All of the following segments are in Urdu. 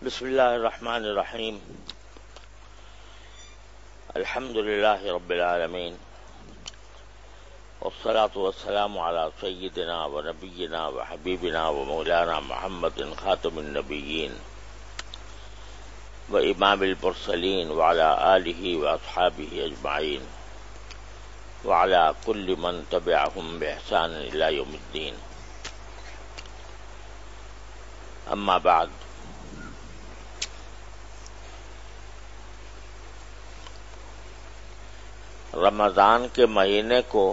بسم الله الرحمن الرحيم. الحمد لله رب العالمين، والصلاة والسلام على سيدنا ونبينا وحبيبنا ومولانا محمد خاتم النبيين وإمام المرسلين وعلى آله وأصحابه أجمعين وعلى كل من تبعهم بإحسان إلى يوم الدين. أما بعد، رمضان کے مہینے کو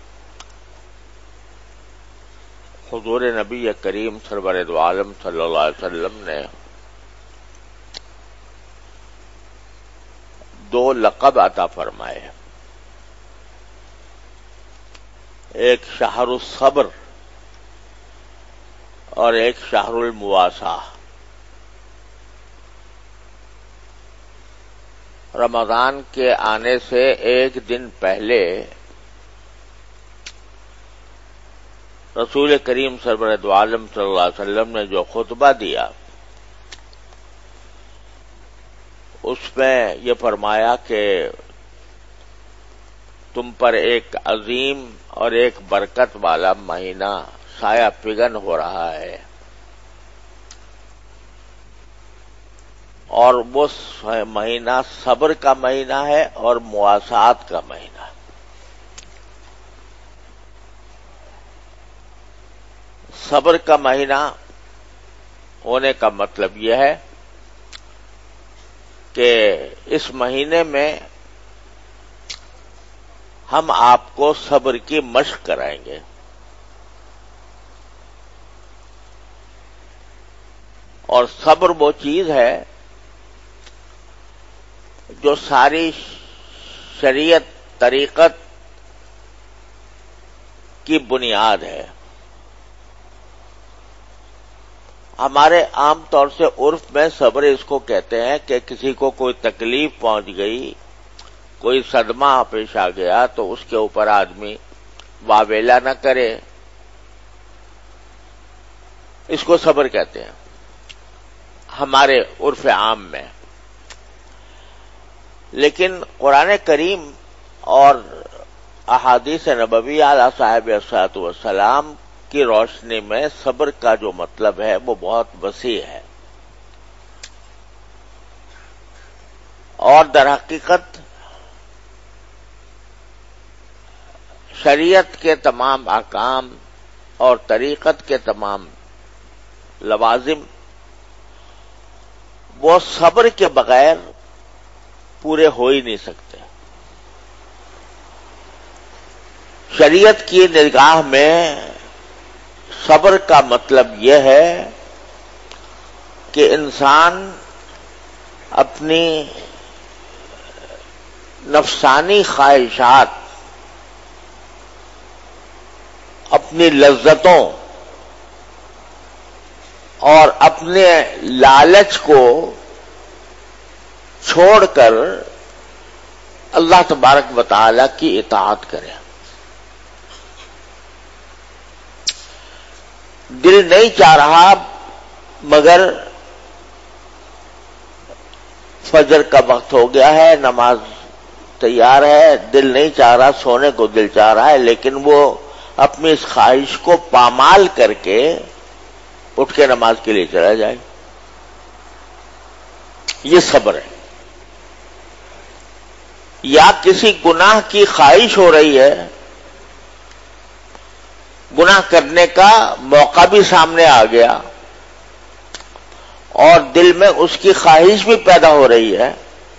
حضور نبی کریم سرور دو عالم صلی اللہ علیہ وسلم نے دو لقب عطا فرمائے، ایک شہر الصبر اور ایک شہر المواساہ۔ رمضان کے آنے سے ایک دن پہلے رسول کریم سرور دو عالم صلی اللہ علیہ وسلم نے جو خطبہ دیا، اس میں یہ فرمایا کہ تم پر ایک عظیم اور ایک برکت والا مہینہ سایہ فگن ہو رہا ہے، اور وہ مہینہ صبر کا مہینہ ہے اور مواسات کا مہینہ ہے۔ صبر کا مہینہ ہونے کا مطلب یہ ہے کہ اس مہینے میں ہم آپ کو صبر کی مشق کرائیں گے، اور صبر وہ چیز ہے جو ساری شریعت طریقت کی بنیاد ہے۔ ہمارے عام طور سے عرف میں صبر اس کو کہتے ہیں کہ کسی کو کوئی تکلیف پہنچ گئی، کوئی صدمہ پیش آ گیا تو اس کے اوپر آدمی واویلا نہ کرے، اس کو صبر کہتے ہیں ہمارے عرف عام میں۔ لیکن قرآن کریم اور احادیث نبوی علیہ صاحب الصلاۃ والسلام کی روشنی میں صبر کا جو مطلب ہے وہ بہت وسیع ہے، اور در حقیقت شریعت کے تمام احکام اور طریقت کے تمام لوازم وہ صبر کے بغیر پورے ہو ہی نہیں سکتے۔ شریعت کی نگاہ میں صبر کا مطلب یہ ہے کہ انسان اپنی نفسانی خواہشات، اپنی لذتوں اور اپنے لالچ کو چھوڑ کر اللہ تبارک و تعالی کی اطاعت کرے۔ دل نہیں چاہ رہا مگر فجر کا وقت ہو گیا ہے، نماز تیار ہے، دل نہیں چاہ رہا، سونے کو دل چاہ رہا ہے، لیکن وہ اپنی اس خواہش کو پامال کر کے اٹھ کے نماز کے لیے چلا جائے، یہ صبر ہے۔ یا کسی گناہ کی خواہش ہو رہی ہے، گناہ کرنے کا موقع بھی سامنے آ گیا اور دل میں اس کی خواہش بھی پیدا ہو رہی ہے،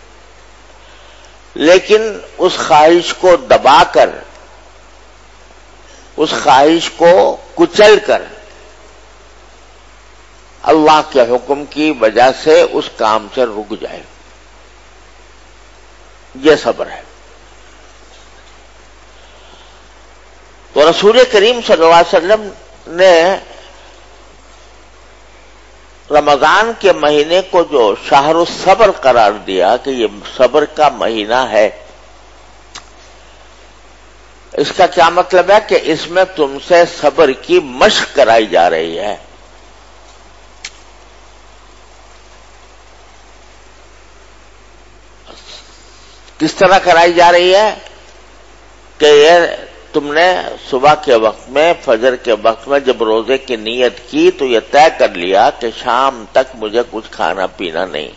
لیکن اس خواہش کو دبا کر، اس خواہش کو کچل کر اللہ کے حکم کی وجہ سے اس کام سے رک جائے، یہ صبر ہے۔ تو رسول کریم صلی اللہ علیہ وسلم نے رمضان کے مہینے کو جو شہر الصبر قرار دیا کہ یہ صبر کا مہینہ ہے، اس کا کیا مطلب ہے کہ اس میں تم سے صبر کی مشق کرائی جا رہی ہے۔ کس طرح کرائی جا رہی ہے کہ یہ تم نے صبح کے وقت میں، فجر کے وقت میں جب روزے کی نیت کی تو یہ طے کر لیا کہ شام تک مجھے کچھ کھانا پینا نہیں.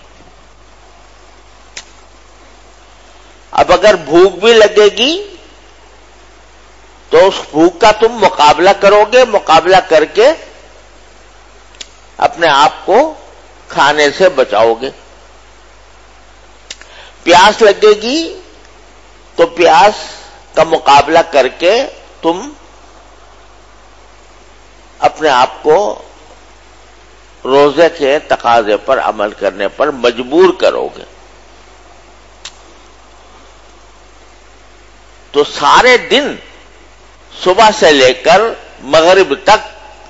اب اگر بھوک بھی لگے گی تو اس بھوک کا تم مقابلہ کرو گے، مقابلہ کر کے اپنے آپ کو کھانے سے بچاؤ گے. پیاس لگے گی تو پیاس کا مقابلہ کر کے تم اپنے آپ کو روزے کے تقاضے پر عمل کرنے پر مجبور کرو گے. تو سارے دن صبح سے لے کر مغرب تک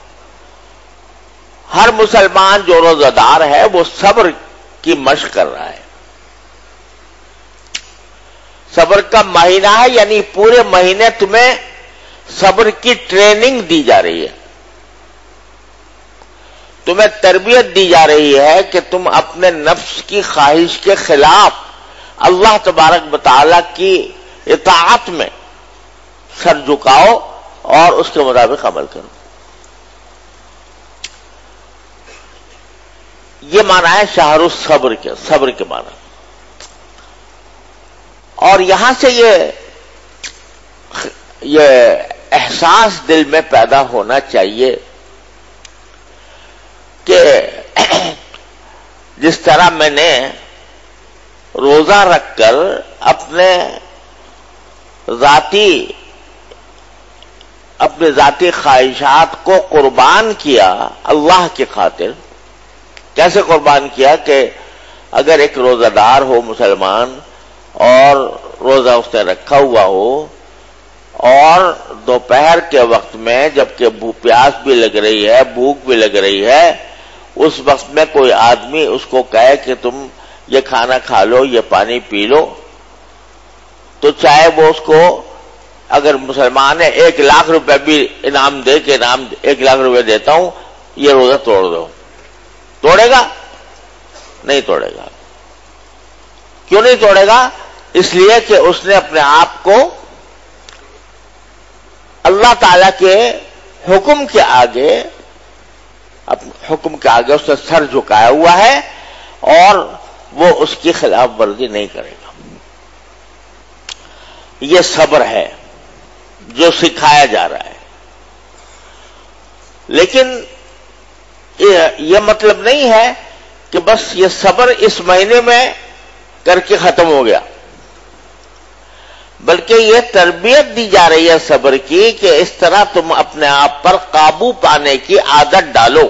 ہر مسلمان جو روزہ دار ہے وہ صبر کی مشق کر رہا ہے. صبر کا مہینہ ہے، یعنی پورے مہینے تمہیں صبر کی ٹریننگ دی جا رہی ہے، تمہیں تربیت دی جا رہی ہے کہ تم اپنے نفس کی خواہش کے خلاف اللہ تبارک و تعالی کی اطاعت میں سر جھکاؤ اور اس کے مطابق عمل کرو. یہ معنی ہے شہر الصبر کے، صبر کے معنی. اور یہاں سے یہ احساس دل میں پیدا ہونا چاہیے کہ جس طرح میں نے روزہ رکھ کر اپنے ذاتی خواہشات کو قربان کیا اللہ کی خاطر. کیسے قربان کیا کہ اگر ایک روزہ دار ہو مسلمان اور روزہ اس نے رکھا ہوا ہو اور دوپہر کے وقت میں جبکہ پیاس بھی لگ رہی ہے، بھوک بھی لگ رہی ہے، اس وقت میں کوئی آدمی اس کو کہے کہ تم یہ کھانا کھا لو، یہ پانی پی لو، تو چاہے وہ اس کو اگر مسلمان ہے 1,00,000 روپے بھی انعام دے کہ انعام 1,00,000 روپے دیتا ہوں، یہ روزہ توڑ دو، توڑے گا؟ نہیں توڑے گا. کیوں نہیں توڑے گا؟ اس لیے کہ اس نے اپنے آپ کو اللہ تعالی کے حکم کے آگے اس نے سر جھکایا ہوا ہے اور وہ اس کی خلاف ورزی نہیں کرے گا. یہ صبر ہے جو سکھایا جا رہا ہے. لیکن یہ مطلب نہیں ہے کہ بس یہ صبر اس مہینے میں کر کے ختم ہو گیا، بلکہ یہ تربیت دی جا رہی ہے صبر کی کہ اس طرح تم اپنے آپ پر قابو پانے کی عادت ڈالو.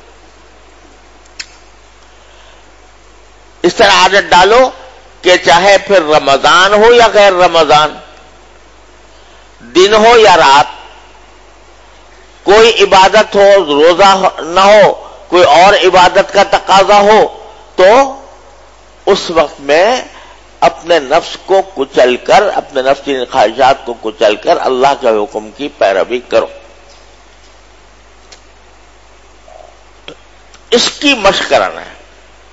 اس طرح عادت ڈالو کہ چاہے پھر رمضان ہو یا غیر رمضان، دن ہو یا رات، کوئی عبادت ہو، روزہ نہ ہو، کوئی اور عبادت کا تقاضا ہو، تو اس وقت میں اپنے نفس کو کچل کر، اپنے نفس کی خواہشات کو کچل کر اللہ کے حکم کی پیروی کرو. اس کی مشق کرانا ہے.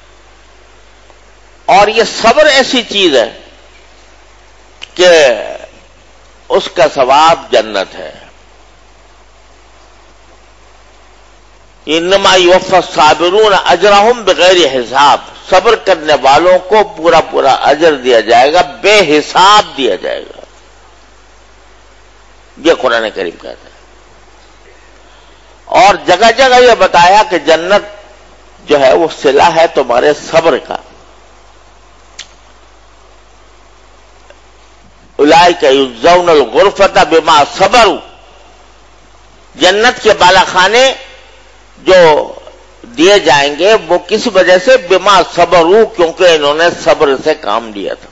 اور یہ صبر ایسی چیز ہے کہ اس کا ثواب جنت ہے. انما یوفی الصابرون اجرہم بغیر حساب. صبر کرنے والوں کو پورا پورا اجر دیا جائے گا، بے حساب دیا جائے گا. یہ قرآن کریم کہتا ہے. اور جگہ جگہ یہ بتایا کہ جنت جو ہے وہ صلہ ہے تمہارے صبر کا. اولئک یجزون الغرفۃ بما صبروا. جنت کے بالا خانے جو دیے جائیں گے وہ کس وجہ سے؟ بما صبروا، کیونکہ انہوں نے صبر سے کام لیا تھا.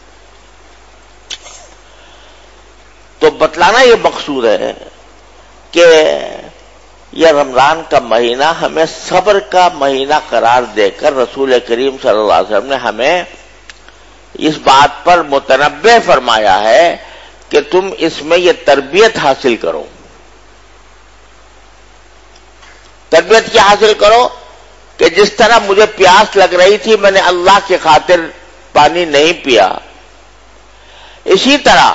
تو بتلانا یہ مقصود ہے کہ یہ رمضان کا مہینہ ہمیں صبر کا مہینہ قرار دے کر رسول کریم صلی اللہ علیہ وسلم نے ہمیں اس بات پر متنبہ فرمایا ہے کہ تم اس میں یہ تربیت حاصل کرو. تربیت کیا حاصل کرو؟ کہ جس طرح مجھے پیاس لگ رہی تھی میں نے اللہ کی خاطر پانی نہیں پیا، اسی طرح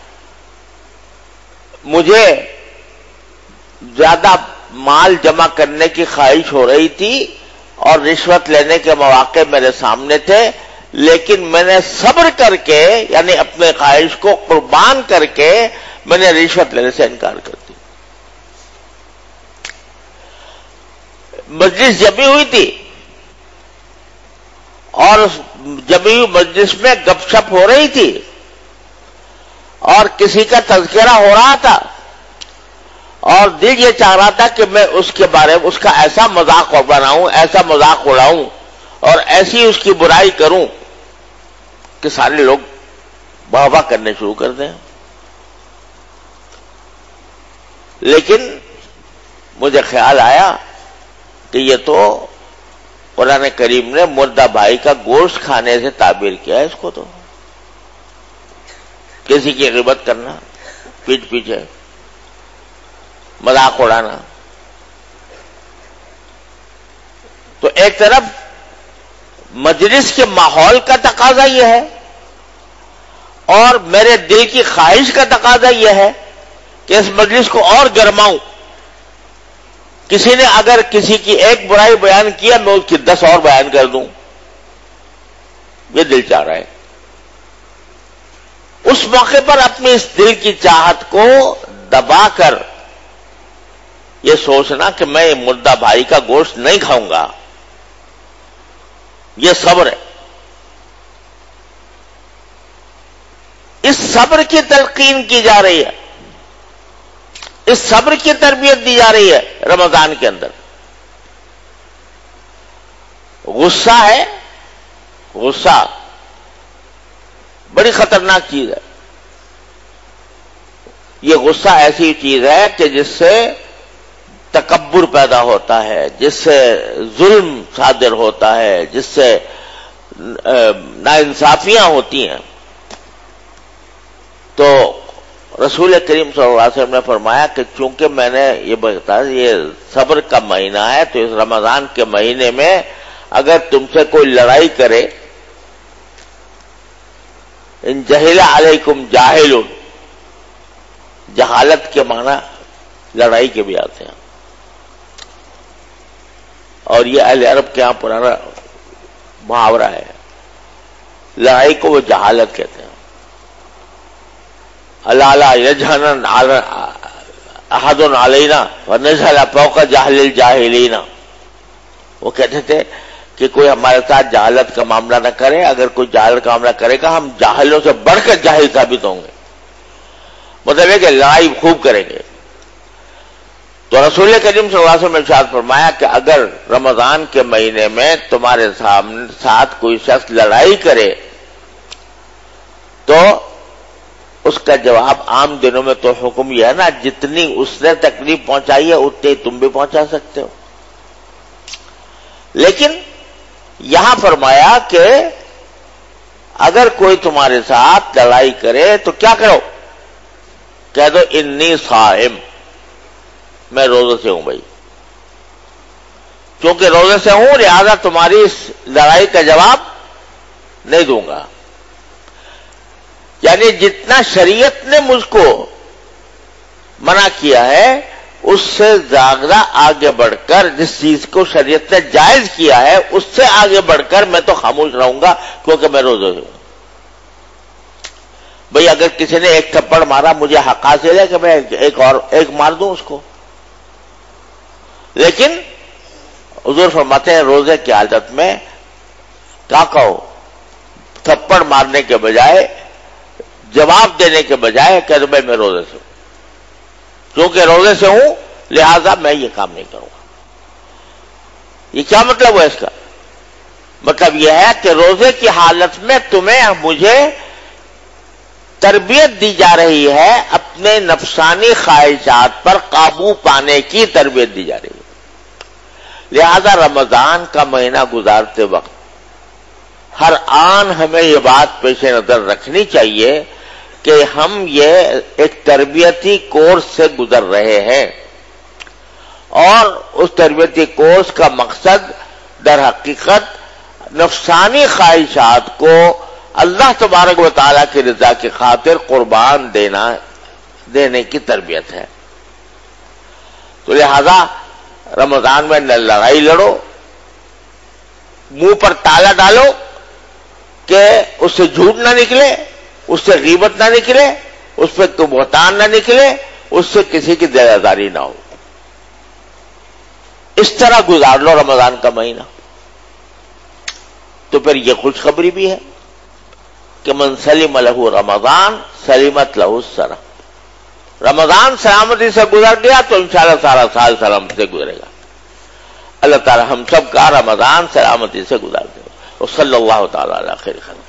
مجھے زیادہ مال جمع کرنے کی خواہش ہو رہی تھی اور رشوت لینے کے مواقع میرے سامنے تھے، لیکن میں نے صبر کر کے، یعنی اپنے خواہش کو قربان کر کے میں نے رشوت لینے سے انکار کر دی۔ مجلس جمی ہوئی تھی اور جمی ہوئی مجلس میں گپ شپ ہو رہی تھی اور کسی کا تذکرہ ہو رہا تھا اور دل یہ چاہ رہا تھا کہ میں اس کے بارے میں اس کا ایسا مذاق بناؤں، ایسا مذاق اڑاؤں اور ایسی اس کی برائی کروں کہ سارے لوگ واہ واہ کرنے شروع کر دیں۔ لیکن مجھے خیال آیا کہ یہ تو قرآن کریم نے مردہ بھائی کا گوشت کھانے سے تعبیر کیا ہے، اس کو تو کسی کی غیبت کرنا، پیٹھ پیچھے مذاق اڑانا۔ تو ایک طرف مجلس کے ماحول کا تقاضا یہ ہے اور میرے دل کی خواہش کا تقاضا یہ ہے کہ اس مجلس کو اور گرماؤں۔ کسی نے اگر کسی کی ایک برائی بیان کیا میں اس کی 10 اور بیان کر دوں، یہ دل چاہ رہا ہے۔ اس موقع پر اپنی اس دل کی چاہت کو دبا کر یہ سوچنا کہ میں مردہ بھائی کا گوشت نہیں کھاؤں گا، یہ صبر ہے۔ اس صبر کی تلقین کی جا رہی ہے، اس صبر کی تربیت دی جا رہی ہے رمضان کے اندر۔ غصہ ہے، غصہ بڑی خطرناک چیز ہے۔ یہ غصہ ایسی چیز ہے کہ جس سے تکبر پیدا ہوتا ہے، جس سے ظلم صادر ہوتا ہے، جس سے ناانصافیاں ہوتی ہیں۔ تو رسول کریم صلی اللہ علیہ وسلم نے فرمایا کہ چونکہ میں نے یہ بتایا یہ صبر کا مہینہ ہے، تو اس رمضان کے مہینے میں اگر تم سے کوئی لڑائی کرے، ان جہل علیکم جاہل، جہالت کے معنی لڑائی کے بھی آتے ہیں، اور یہ اہل عرب کے یہاں پرانا محاورہ ہے، لڑائی کو وہ جہالت کہتے ہیں۔ اللہ یجہن احد علینا ونجہل فوق جہل الجاہلین، وہ کہتے تھے کہ کوئی ہمارے ساتھ جہالت کا معاملہ نہ کرے، اگر کوئی جہالت کا معاملہ کرے گا ہم جاہلوں سے بڑھ کر جاہل ثابت ہوں گے، مطلب ہے کہ لڑائی خوب کریں گے۔ تو رسول کریم صلی اللہ علیہ وسلم نے ارشاد فرمایا کہ اگر رمضان کے مہینے میں تمہارے ساتھ کوئی شخص لڑائی کرے تو اس کا جواب عام دنوں میں تو حکم یہ ہے نا، جتنی اس نے تکلیف پہنچائی ہے اتنی تم بھی پہنچا سکتے ہو۔ لیکن یہاں فرمایا کہ اگر کوئی تمہارے ساتھ لڑائی کرے تو کیا کرو؟ کہہ دو انی صائم، میں روزے سے ہوں بھائی، کیونکہ روزے سے ہوں لہذا تمہاری اس لڑائی کا جواب نہیں دوں گا۔ یعنی جتنا شریعت نے مجھ کو منع کیا ہے اس سے زیادہ آگے بڑھ کر، جس چیز کو شریعت نے جائز کیا ہے اس سے آگے بڑھ کر میں تو خاموش رہوں گا، کیونکہ میں روزے سے ہوں۔ بھئی اگر کسی نے ایک تھپڑ مارا مجھے حق حاصل ہے کہ میں ایک مار دوں اس کو، لیکن حضور فرماتے ہیں روزے کی حالت میں کیا کہو؟ تھپڑ مارنے کے بجائے، جواب دینے کے بجائے کہہ دو میں روزے سے ہوں، کیونکہ روزے سے ہوں لہذا میں یہ کام نہیں کروں گا۔ یہ کیا مطلب ہے اس کا؟ مطلب یہ ہے کہ روزے کی حالت میں مجھے تربیت دی جا رہی ہے، اپنے نفسانی خواہشات پر قابو پانے کی تربیت دی جا رہی ہے۔ لہذا رمضان کا مہینہ گزارتے وقت ہر آن ہمیں یہ بات پیش نظر رکھنی چاہیے کہ ہم یہ ایک تربیتی کورس سے گزر رہے ہیں، اور اس تربیتی کورس کا مقصد در حقیقت نفسانی خواہشات کو اللہ تبارک و تعالیٰ کی رضا کی خاطر قربان دینے کی تربیت ہے. تو لہذا رمضان میں نہ لڑائی لڑو، منہ پر تالا ڈالو کہ اس سے جھوٹ نہ نکلے، اس سے غیبت نہ نکلے، اس پہ بہتان نہ نکلے، اس سے کسی کی دلداری نہ ہو. اس طرح گزار لو رمضان کا مہینہ. تو پھر یہ خوشخبری بھی ہے کہ من سلم لہ رمضان سلمت لہ السنہ. رمضان سلامتی سے گزر گیا تو انشاءاللہ سارا سال سلامتی سے گزرے گا. اللہ تعالی ہم سب کا رمضان سلامتی سے گزار دے. وصلی اللہ تعالی علی خیر خلق.